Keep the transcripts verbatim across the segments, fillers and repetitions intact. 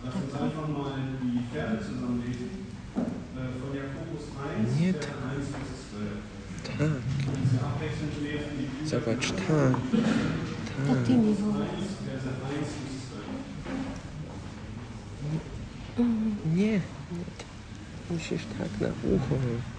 Nie tak. Tak. Zobacz, tak. To ty mi wołasz. Nie, nie. Musisz tak na ucho.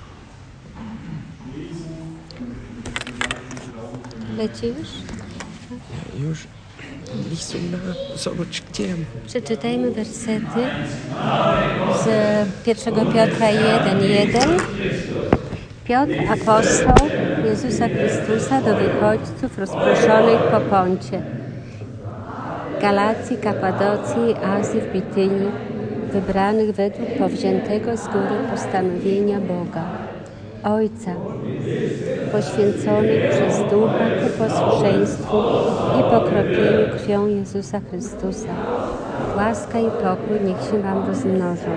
Leci już? Ja już lisu na... Zobacz, gdzie. Przeczytajmy wersety z pierwszego Piotra jeden jeden. Piotr, apostoł Jezusa Chrystusa do wychodźców rozproszonych po Poncie, Galacji, Kapadocji, Azji, w Bitynii, wybranych według powziętego z góry postanowienia Boga, Ojca, poświęconych przez Ducha ku posłuszeństwu i pokropieniu krwią Jezusa Chrystusa. Łaska i pokój niech się wam rozmnożą.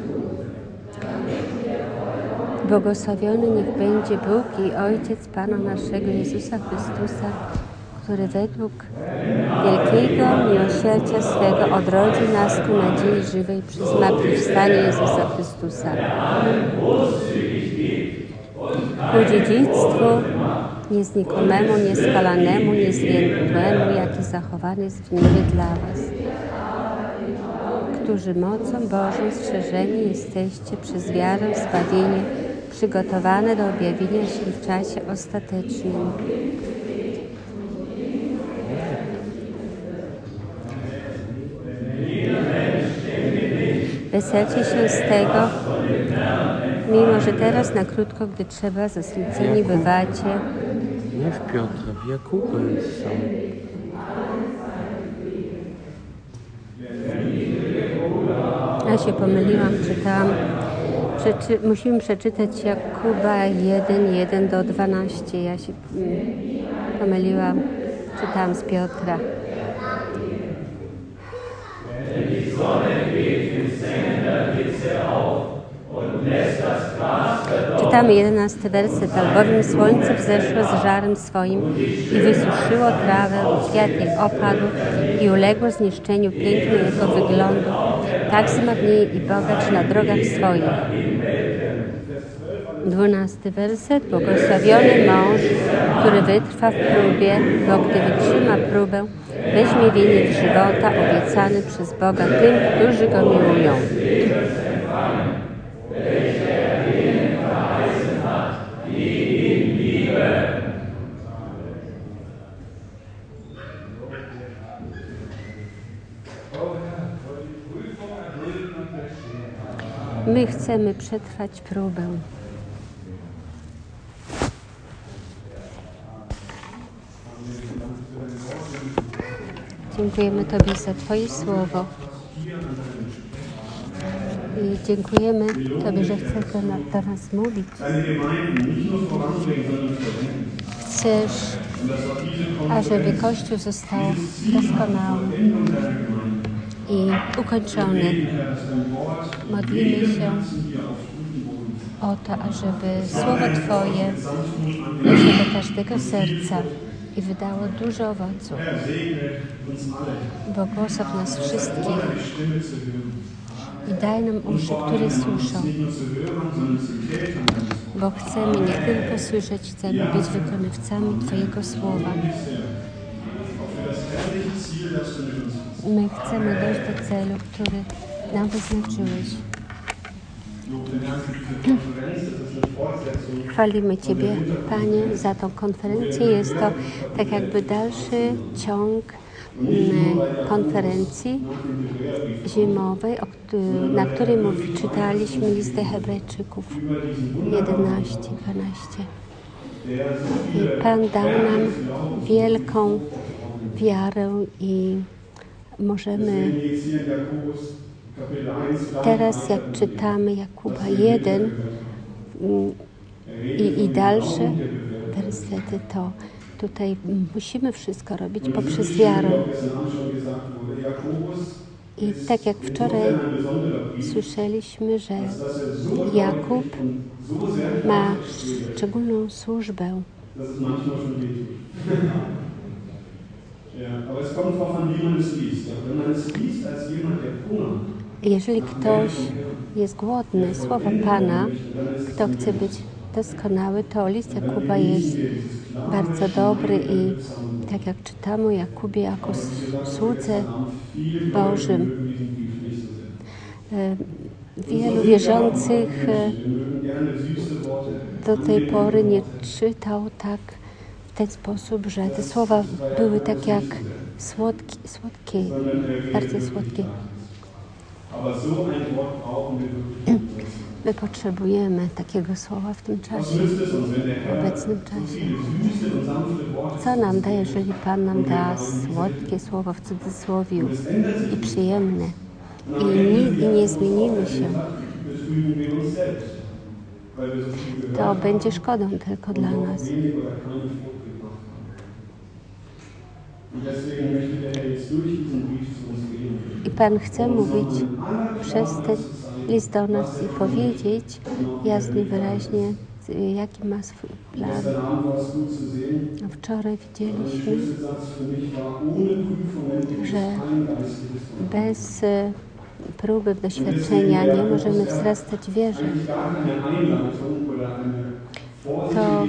Błogosławiony niech będzie Bóg i Ojciec Pana naszego Jezusa Chrystusa, który według wielkiego miłosierdzia swego odrodzi nas ku nadziei żywej przez zmartwychwstanie Jezusa Chrystusa, ku dziedzictwu nieznikomemu, nieskalanemu, niezwiędłemu, jaki zachowany jest w niebie dla was, którzy mocą Bożą strzeżeni jesteście przez wiarę w zbawienie przygotowane do objawienia się w czasie ostatecznym. Weselcie się z tego, mimo że teraz na krótko, gdy trzeba, zasmuceni bywacie. Nie w Piotra, w Jakuba są. Ja się pomyliłam, czytałam. Przeczy, musimy przeczytać Jakuba jeden jeden do dwunastu. Ja się mm, pomyliłam, czytałam z Piotra. Czytamy jedenasty werset. Albowiem słońce wzeszło z żarem swoim i wysuszyło trawę, kwiat jej opadł i uległo zniszczeniu pięknu jego wyglądu. Tak zmarnieje i bogacz na drogach swoich. Dwunasty werset. Błogosławiony mąż, który wytrwa w próbie, bo gdy wytrzyma próbę, weźmie wieniec żywota obiecany przez Boga tym, którzy Go miłują. My chcemy przetrwać próbę. Dziękujemy Tobie za Twoje słowo. I dziękujemy Tobie, że chcesz do nas mówić. Chcesz, ażeby Kościół został doskonały i ukończony. Modlimy się o to, ażeby Słowo Twoje weszło do każdego serca i wydało dużo owoców. Błogosław nas wszystkich i daj nam uszy, które słyszą, bo chcemy nie tylko słyszeć, chcemy być wykonawcami Twojego Słowa. My chcemy dojść do celu, który nam wyznaczyłeś. Chwalimy Ciebie, Panie, za tą konferencję. Jest to tak jakby dalszy ciąg konferencji zimowej, na której czytaliśmy listę Hebrajczyków jedenaście dwanaście. I Pan dał nam wielką wiarę i możemy teraz, jak czytamy Jakuba jeden i, i dalsze wersety, to tutaj musimy wszystko robić poprzez wiarę. I tak jak wczoraj słyszeliśmy, że Jakub ma szczególną służbę. Jeżeli ktoś jest głodny Słowa Pana, kto chce być doskonały, to list Jakuba jest bardzo dobry i tak jak czytamy o Jakubie jako słudze Bożym, wielu wierzących do tej pory nie czytał tak w ten sposób, że te słowa były tak jak słodkie, słodkie bardzo słodkie. My potrzebujemy takiego słowa w tym czasie, w obecnym czasie. Co nam da, jeżeli Pan nam da słodkie słowo w cudzysłowiu i przyjemne i nigdy nie zmienimy się, to będzie szkodą tylko dla nas. I Pan chce mówić przez ten list do nas i powiedzieć jasno i wyraźnie, jaki ma swój plan. Wczoraj widzieliśmy, że bez próby doświadczenia nie możemy wzrastać w wierze. To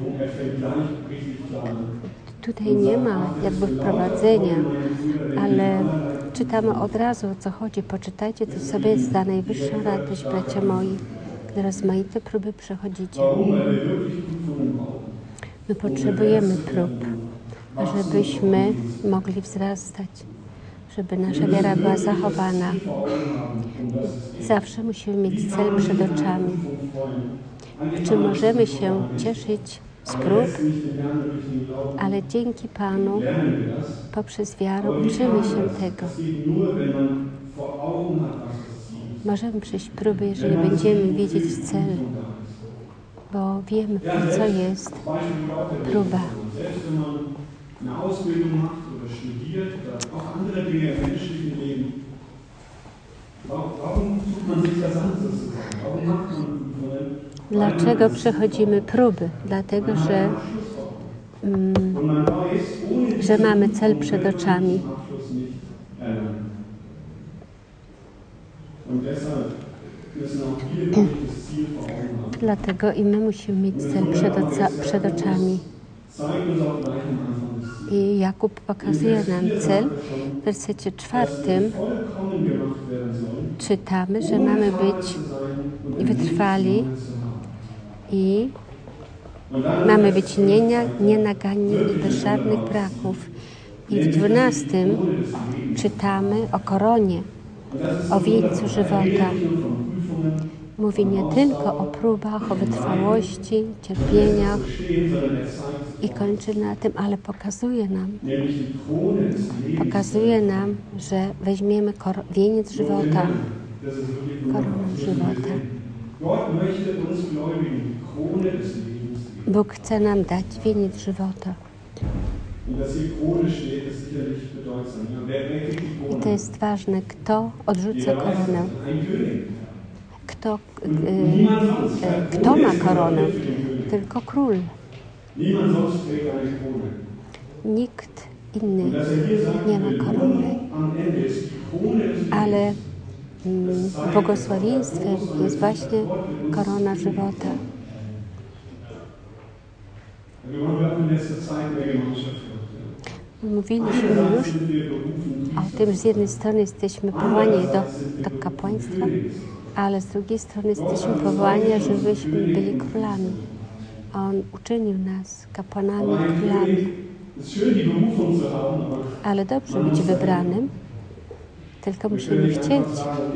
tutaj nie ma jakby wprowadzenia, ale czytamy od razu, o co chodzi. Poczytajcie to sobie za najwyższą radość, bracia moi, gdy rozmaite próby przechodzicie. My potrzebujemy prób, żebyśmy mogli wzrastać, żeby nasza wiara była zachowana. Zawsze musimy mieć cel przed oczami. Czy możemy się cieszyć z prób, ale dzięki Panu poprzez wiarę uczymy się tego. Możemy przejść próby, jeżeli będziemy wiedzieć cel, bo wiemy, po co jest próba. Dlaczego przechodzimy próby? Dlatego, że, mm, że mamy cel przed oczami. Dlatego i my musimy mieć cel przed, oca- przed oczami. I Jakub pokazuje nam cel. W wersecie czwartym czytamy, że mamy być wytrwali i mamy być nienaganni i bez żadnych braków. I w dwunastym czytamy o koronie, o wieńcu żywota. Mówi nie tylko o próbach, o wytrwałości, cierpieniach i kończy na tym, ale pokazuje nam, pokazuje nam, że weźmiemy kor- wieniec żywota, koronę żywota. Bóg chce nam dać wieniec żywota. I to jest ważne, kto odrzuca koronę. Kto, y, y, kto ma koronę? Tylko król. Nikt inny nie ma korony. Ale mm, błogosławieństwem jest właśnie korona żywota. Mówiliśmy już o tym, że z jednej strony jesteśmy powołani do, do kapłaństwa, ale z drugiej strony jesteśmy powołani, żebyśmy byli królami. A On uczynił nas kapłanami i królami. Ale dobrze być wybranym, tylko musimy chcieć.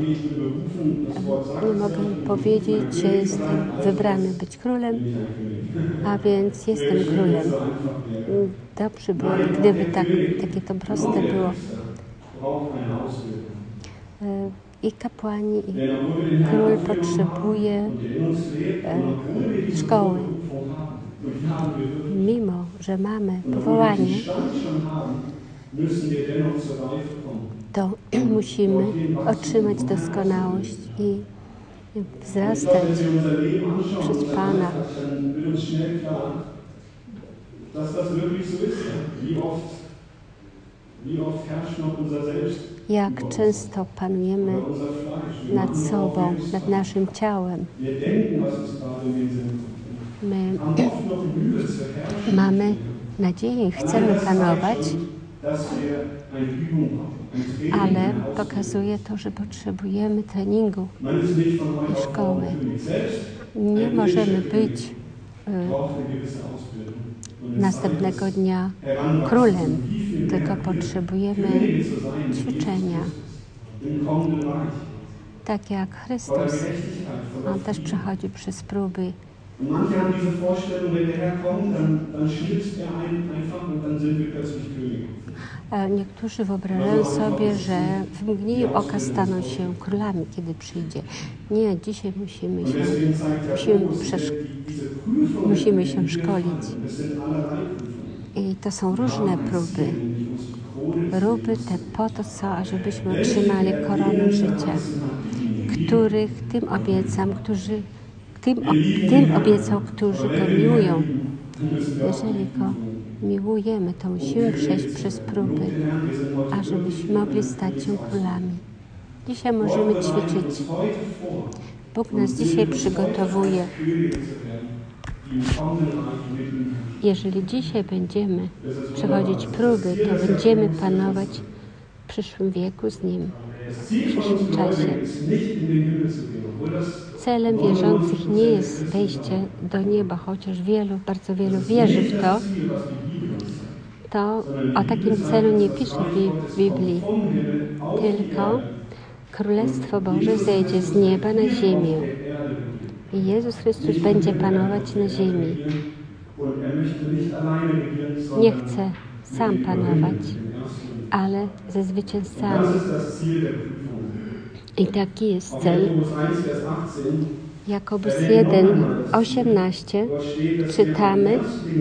Nie mogę powiedzieć, że jestem wybrany być królem, a więc jestem królem. Dobrze było, gdyby tak, takie to proste było. I kapłani, i król potrzebuje e, szkoły. Mimo, że mamy powołanie, to musimy otrzymać doskonałość i wzrastać przez Pana. jak często panujemy nad sobą, nad naszym ciałem. My mamy nadzieję i chcemy panować, ale pokazuje to, że potrzebujemy treningu i szkoły. Nie możemy być y, następnego dnia królem, tylko potrzebujemy ćwiczenia. Tak jak Chrystus, On też przechodzi przez próby. Manche haben diese Vorstellung, wenn der Herr kommt, dann, dann schnipst er einen einfach und dann sind wir plötzlich Könige. Niektórzy wyobrażają sobie, że w mgnieniu oka staną się królami, kiedy przyjdzie. Nie, dzisiaj musimy się, musimy, przesz- musimy się szkolić. I to są różne próby. Próby te po to są, ażebyśmy otrzymali koronę życia, których tym obiecam, którzy Tym, tym obiecał, którzy Go miłują. Jeżeli Go miłujemy, to musimy przejść przez próby, ażebyśmy mogli stać się królami. Dzisiaj możemy ćwiczyć. Bóg nas dzisiaj przygotowuje. Jeżeli dzisiaj będziemy przechodzić próby, to będziemy panować w przyszłym wieku z Nim, w przyszłym czasie. Celem wierzących nie jest wejście do nieba, chociaż wielu, bardzo wielu wierzy w to. To o takim celu nie pisze w Biblii, tylko Królestwo Boże zejdzie z nieba na ziemię i Jezus Chrystus będzie panować na ziemi. Nie chce sam panować, ale ze zwycięzcami. I taki jest cel. Jakobus jeden, osiemnaście czytamy: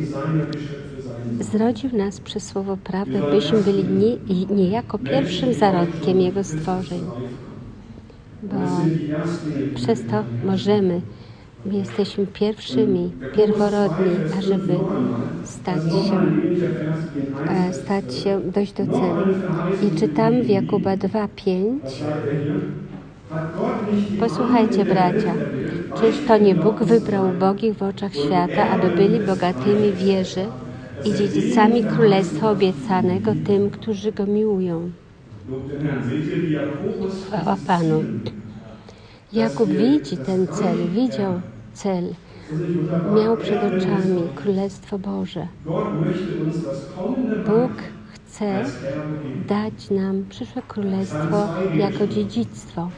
Zrodził nas przez słowo prawdy, byśmy byli nie, niejako pierwszym zarodkiem Jego stworzeń. Bo przez to możemy, my jesteśmy pierwszymi, pierworodni, ażeby stać się, stać się, dojść do celu. I czytamy w Jakuba dwa, pięć. Posłuchajcie, bracia, czyż to nie Bóg wybrał ubogich w oczach świata, aby byli bogatymi w wierze i dziedzicami królestwa obiecanego tym, którzy Go miłują? Chwała Panu. Jakub widzi ten cel, widział cel, miał przed oczami Królestwo Boże. Bóg chce dać nam przyszłe królestwo jako dziedzictwo.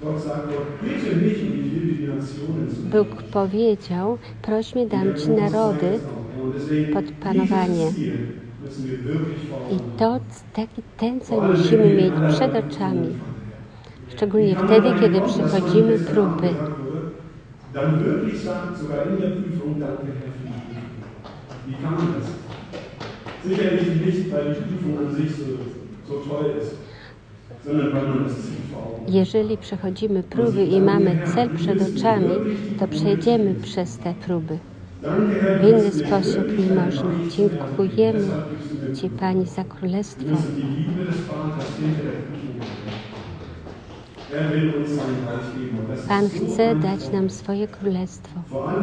Bóg powiedział: proś mnie, dam Ci narody pod panowanie. I to, taki, ten cel musimy mieć przed oczami. Szczególnie wtedy, kiedy przychodzimy próby. Jeżeli przechodzimy próby i mamy cel przed oczami, to przejdziemy przez te próby. W inny sposób nie można. Dziękujemy Ci, Pani, za królestwo. Pan chce dać nam swoje królestwo.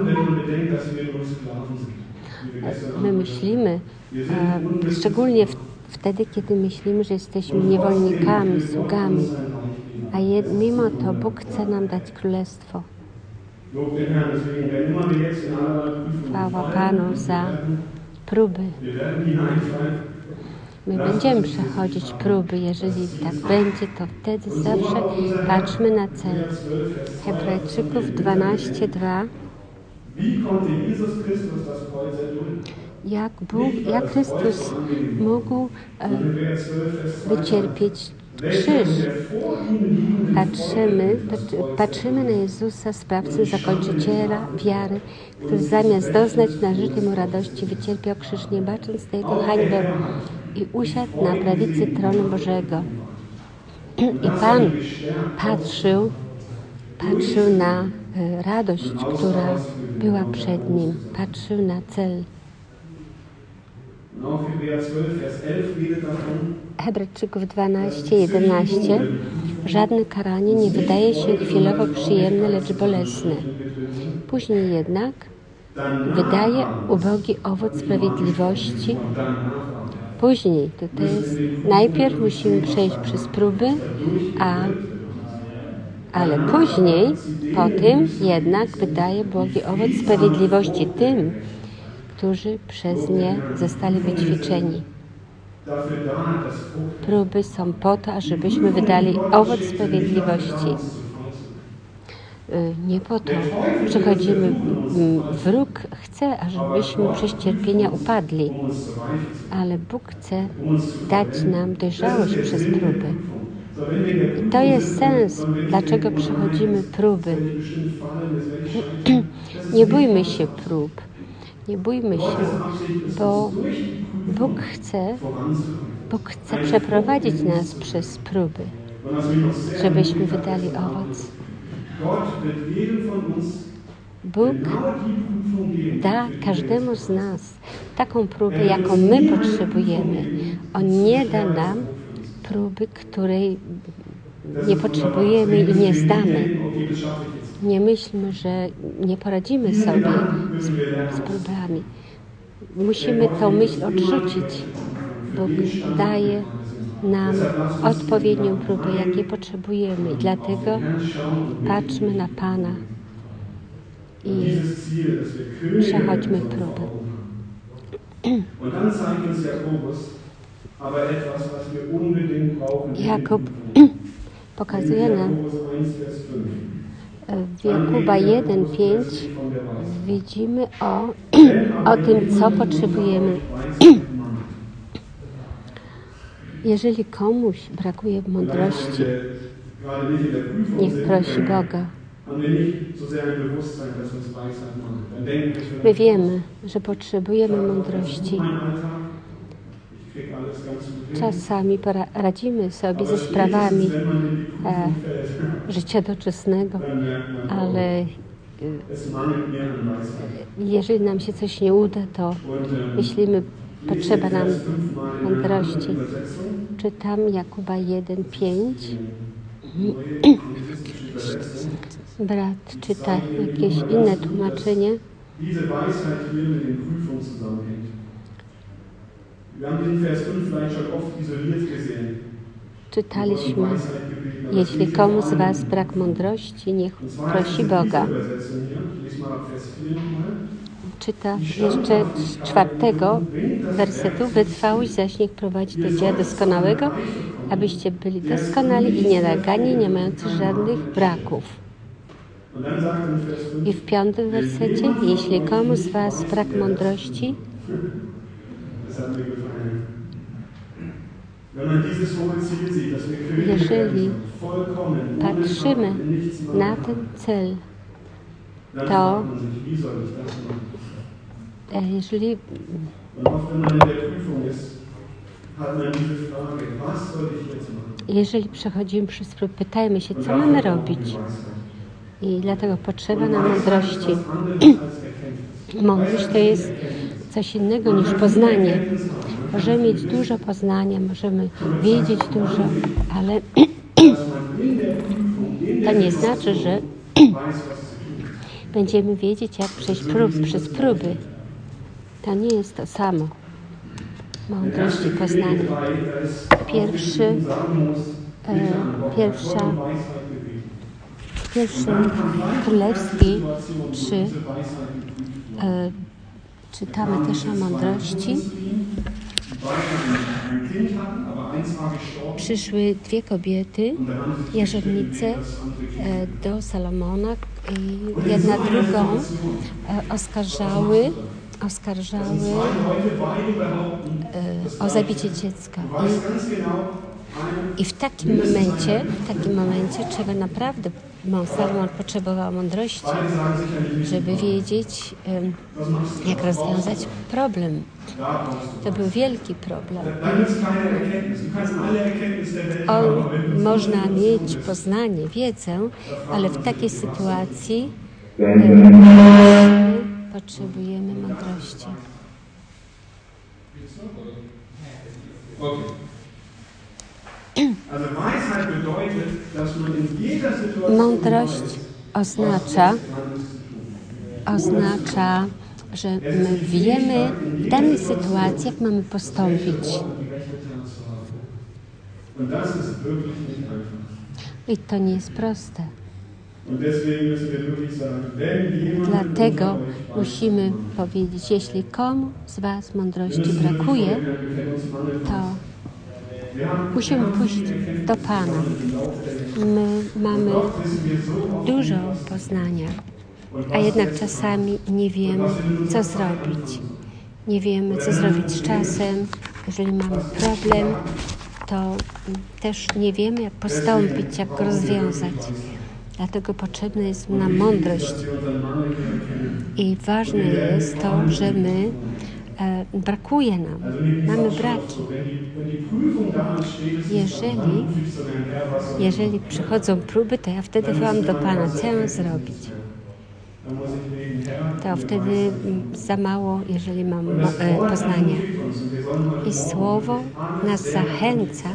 My myślimy, a szczególnie w, wtedy, kiedy myślimy, że jesteśmy niewolnikami, sługami, a jed, mimo to Bóg chce nam dać królestwo. Chwała Panu za próby. My będziemy przechodzić próby. Jeżeli tak będzie, to wtedy zawsze patrzmy na cel. Hebrajczyków dwanaście, dwa. Jak, Bóg, jak Chrystus mógł e, wycierpieć krzyż. Patrzymy, patrzymy na Jezusa, sprawcę, zakończyciela wiary, który zamiast doznać należytej mu radości wycierpiał krzyż, nie bacząc na Jego hańbę, i usiadł na prawicy tronu Bożego. I Pan patrzył, patrzył na radość, która była przed Nim. Patrzył na cel. Und auch Hebräer zwölf, Vers elf redet davon, Hebrajczyków dwanaście jedenaście. Żadne karanie nie wydaje się chwilowo przyjemne, lecz bolesne. Później jednak wydaje ubogi owoc sprawiedliwości. Później, to, to jest, najpierw musimy przejść przez próby, a, ale później, po tym jednak wydaje ubogi owoc sprawiedliwości tym, którzy przez nie zostali wyćwiczeni. Próby są po to, ażebyśmy wydali owoc sprawiedliwości. Nie po to przechodzimy. Wróg chce, ażebyśmy przez cierpienia upadli, ale Bóg chce dać nam dojrzałość przez próby. I to jest sens, dlaczego przechodzimy próby. Nie bójmy się prób. Nie bójmy się, bo Bóg chce, Bóg chce przeprowadzić nas przez próby, żebyśmy wydali owoc. Bóg da każdemu z nas taką próbę, jaką my potrzebujemy. On nie da nam próby, której nie potrzebujemy i nie zdamy. Nie myślmy, że nie poradzimy sobie z, z próbami. Musimy tą myśl odrzucić. Bóg daje nam odpowiednią próbę, jakiej potrzebujemy. I dlatego patrzmy na Pana i przechodźmy próby. Jakub pokazuje nam w Jakuba jeden pięć widzimy o, o tym, co potrzebujemy. Jeżeli komuś brakuje mądrości, niech prosi Boga. My wiemy, że potrzebujemy mądrości. Czasami radzimy sobie ze sprawami e, życia doczesnego, ale e, jeżeli nam się coś nie uda, to myślimy, potrzeba nam mądrości. Czytam Jakuba jeden pięć. Brat czyta jakieś inne tłumaczenie. Czytaliśmy, jeśli komu z was brak mądrości, niech prosi Boga. Czyta jeszcze z czwartego wersetu. Wytrwałość zaś niech prowadzi do dzieła doskonałego, abyście byli doskonali i nienagani, nie mający żadnych braków. I w piątym wersecie, jeśli komu z was brak mądrości, jeżeli patrzymy na ten cel, to jeżeli jeżeli przechodzimy przez próbę, pytajmy się, co mamy robić. I dlatego potrzeba nam mądrości. Mądrość to jest coś innego niż poznanie. Możemy mieć dużo poznania, możemy wiedzieć dużo, ale to nie znaczy, że będziemy wiedzieć, jak przejść prób, przez próby. To nie jest to samo. Mądrość i poznanie. Pierwszy, e, pierwsza, pierwszy Królewski trzy. E, czytamy też o mądrości. Przyszły dwie kobiety, jarzownice, e, do Salomona i jedna drugą e, oskarżały oskarżały e, o zabicie dziecka. I, I w takim momencie, w takim momencie trzeba naprawdę, Salomon potrzebował mądrości, żeby wiedzieć, e, jak rozwiązać problem. To był wielki problem. On, można mieć poznanie, wiedzę, ale w takiej sytuacji e, potrzebujemy mądrości. Mądrość oznacza, oznacza, że my wiemy w danej sytuacji, jak mamy postąpić. I to nie jest proste. Dlatego musimy powiedzieć, jeśli komu z Was mądrości brakuje, to musimy pójść do Pana. My mamy dużo poznania, a jednak czasami nie wiemy, co zrobić. Nie wiemy, co zrobić z czasem. Jeżeli mamy problem, to też nie wiemy, jak postąpić, jak go rozwiązać. Dlatego potrzebna jest nam mądrość. I ważne jest to, że my e, brakuje nam. Mamy braki. Jeżeli, jeżeli przychodzą próby, to ja wtedy wołam do Pana, co ja mam zrobić? To wtedy za mało, jeżeli mam e, poznania. I Słowo nas zachęca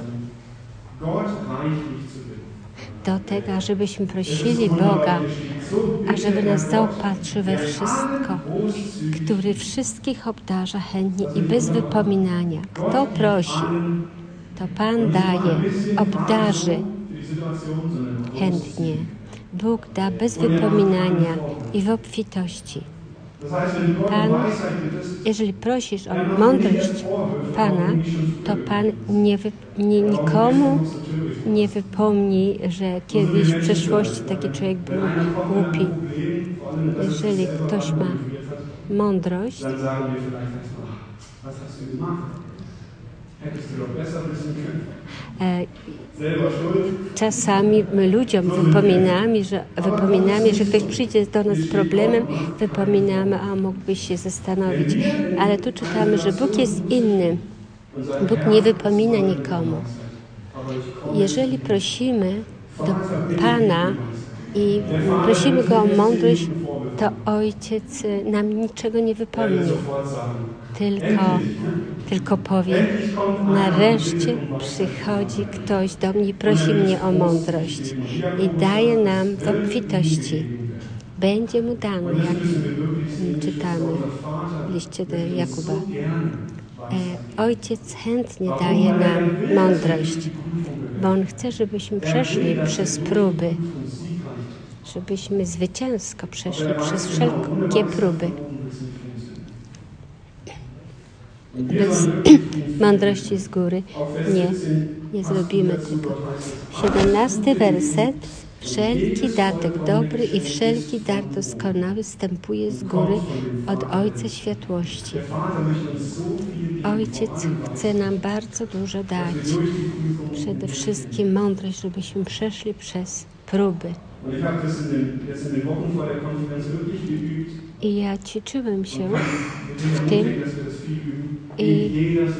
do tego, żebyśmy prosili Boga, ażeby nas zaopatrzył we wszystko, który wszystkich obdarza chętnie i bez wypominania. Kto prosi, to Pan daje, obdarzy chętnie. Bóg da bez wypominania i w obfitości. Pan, jeżeli prosisz o mądrość Pana, to Pan nie, wy, nie nikomu nie wypomni, że kiedyś w przeszłości taki człowiek był głupi. Jeżeli ktoś ma mądrość, czasami my ludziom wypominamy, że, wypominamy, że ktoś przyjdzie do nas z problemem, wypominamy, a mógłbyś się zastanowić. Ale tu czytamy, że Bóg jest inny. Bóg nie wypomina nikomu. Jeżeli prosimy do Pana i prosimy Go o mądrość, to Ojciec nam niczego nie wypomni. Tylko, tylko powie, nareszcie przychodzi ktoś do mnie i prosi mnie o mądrość i daje nam w obfitości. Będzie mu dane, jak czytamy w liście do Jakuba. Ojciec chętnie daje nam mądrość, bo On chce, żebyśmy przeszli przez próby, żebyśmy zwycięsko przeszli przez wszelkie próby. Bez mądrości z góry nie, nie zrobimy tego. Siedemnasty werset. Wszelki datek dobry i wszelki dar doskonały wstępuje z góry od Ojca Światłości. Ojciec chce nam bardzo dużo dać. Przede wszystkim mądrość, żebyśmy przeszli przez próby. I ja ćwiczyłem się w tym i,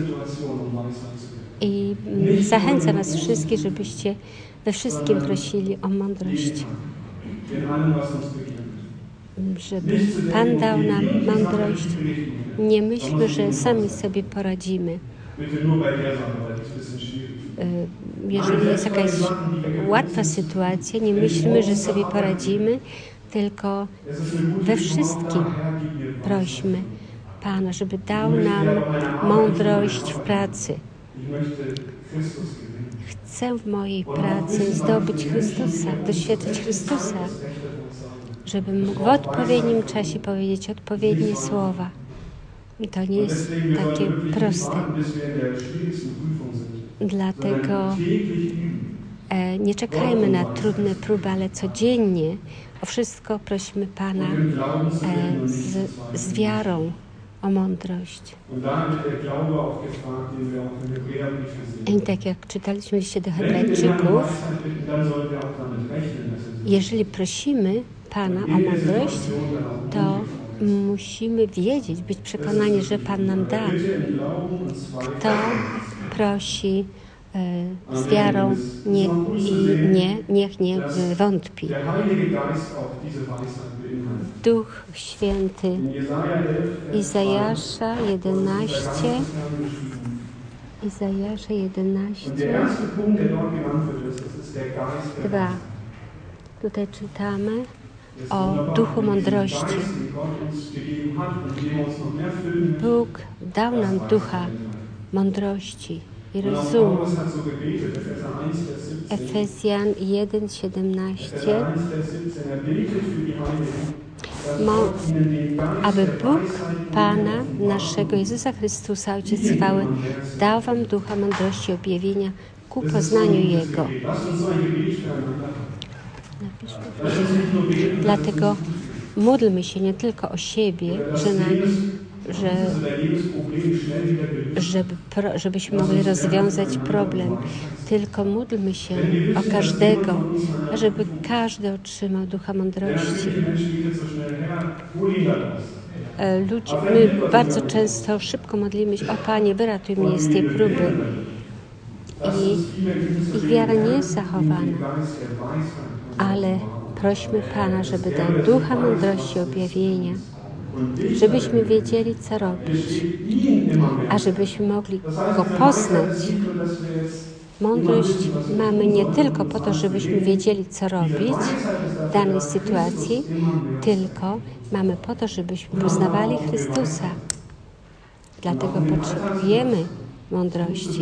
i zachęcam Was wszystkich, żebyście we wszystkim prosili o mądrość. Żeby Pan dał nam mądrość. Nie myślmy, że sami sobie poradzimy. Jeżeli jest jakaś łatwa sytuacja, nie myślmy, że sobie poradzimy, tylko we wszystkim prośmy Pana, żeby dał nam mądrość w pracy. Chcę w mojej pracy zdobyć Chrystusa, doświadczyć Chrystusa, żebym mógł w odpowiednim czasie powiedzieć odpowiednie słowa. I to nie jest takie proste. Dlatego e, nie czekajmy na trudne próby, ale codziennie o wszystko prosimy Pana e, z, z wiarą o mądrość. I tak jak czytaliśmy w liście do Hebrajczyków, jeżeli prosimy Pana o mądrość, to musimy wiedzieć, być przekonani, że Pan nam da. Kto prosi e, z wiarą nie, i nie, niech nie wątpi. Duch Święty, Izajasza jedenaście, Izajasza jedenaście, Und der erste Punkt, der dort genannt wird, ist, das ist der Geist der dwa. Weisheit. Tutaj czytamy Das ist o wunderbar, duchu wenn wir diesen mądrości. Geist, den Gott uns gegeben hat und den wir uns noch mehr füllen möchten, Bóg dał das nam weiß ducha er immer. mądrości i Und auch rozumu. Paulus hat so gebetet, Epheser eins, Vers siebzehn. Efezjan jeden, Epheser siedemnaście. eins, Vers siebzehn. Er betet für die Heiligen, dass Mo- Gott ihnen den Geist Aby der Bóg Weisheit Pana und der naszego Jezusa Chrystusa, Ojciec chwały, dał wam ducha mądrości objawienia ku Das ist so poznaniu ein gutes Jego. Gebet. Lasst uns so ein Gebet füreinander. Napiszmy. Lasst uns nicht nur beten, Dlatego módlmy się nie tylko o siebie, że na, że, żeby, pro, żebyśmy mogli rozwiązać problem, tylko módlmy się o każdego, żeby każdy otrzymał ducha mądrości. E, Ludzie, my bardzo często szybko modlimy się: o Panie, wyratuj mnie z tej próby. I ich wiara nie jest zachowana, ale prośmy Pana, żeby dał ducha mądrości objawienia, żebyśmy wiedzieli, co robić, a żebyśmy mogli Go poznać. Mądrość mamy nie tylko po to, żebyśmy wiedzieli, co robić w danej sytuacji, tylko mamy po to, żebyśmy poznawali Chrystusa. Dlatego potrzebujemy mądrości.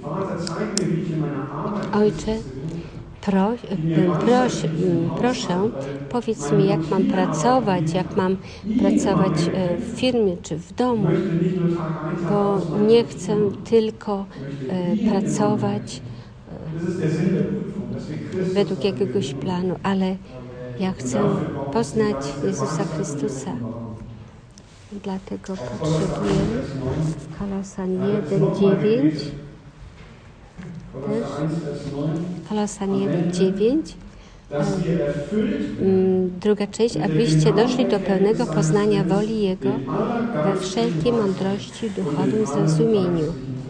Ojcze, pro, proś, proszę, powiedz mi, jak mam pracować, jak mam pracować w firmie czy w domu, bo nie chcę tylko pracować według jakiegoś planu, ale ja chcę poznać Jezusa Chrystusa. Dlatego potrzebujemy Kolosan jeden, dziewięć, też Kolosan jeden, dziewięć, druga część, abyście doszli do pełnego poznania woli Jego we wszelkiej mądrości, duchowym zrozumieniu.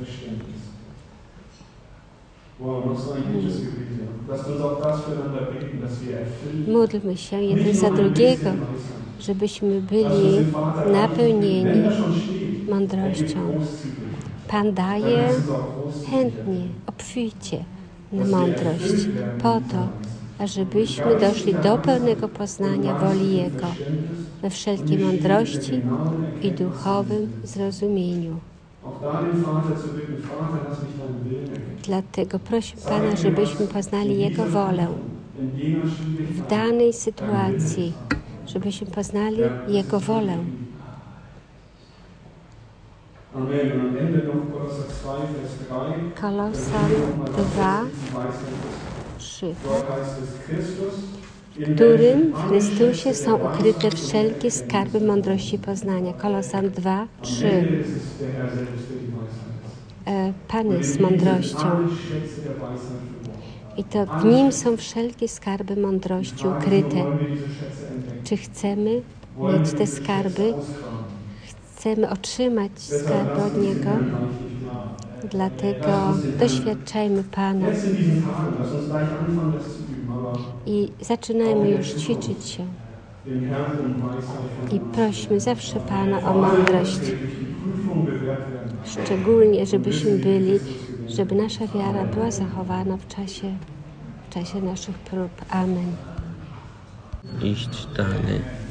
Módlmy się jeden za drugiego, żebyśmy byli napełnieni mądrością. Pan daje chętnie, obfijcie na mądrość, po to, ażebyśmy doszli do pełnego poznania woli Jego we wszelkiej mądrości i duchowym zrozumieniu. Dlatego prosimy Pana, żebyśmy poznali Jego wolę w danej sytuacji, żebyśmy poznali Jego wolę. Kolosan dwa, trzy, w którym w Chrystusie są ukryte wszelkie skarby mądrości poznania. Kolosan dwa, trzy. Pan jest mądrością i to w Nim są wszelkie skarby mądrości ukryte. Czy chcemy mieć te skarby? Chcemy otrzymać skarby od Niego? Dlatego doświadczajmy Pana i zaczynajmy już ćwiczyć się. I prośmy zawsze Pana o mądrość. Szczególnie, żebyśmy byli, żeby nasza wiara była zachowana w czasie, w czasie naszych prób. Amen. Iść dalej.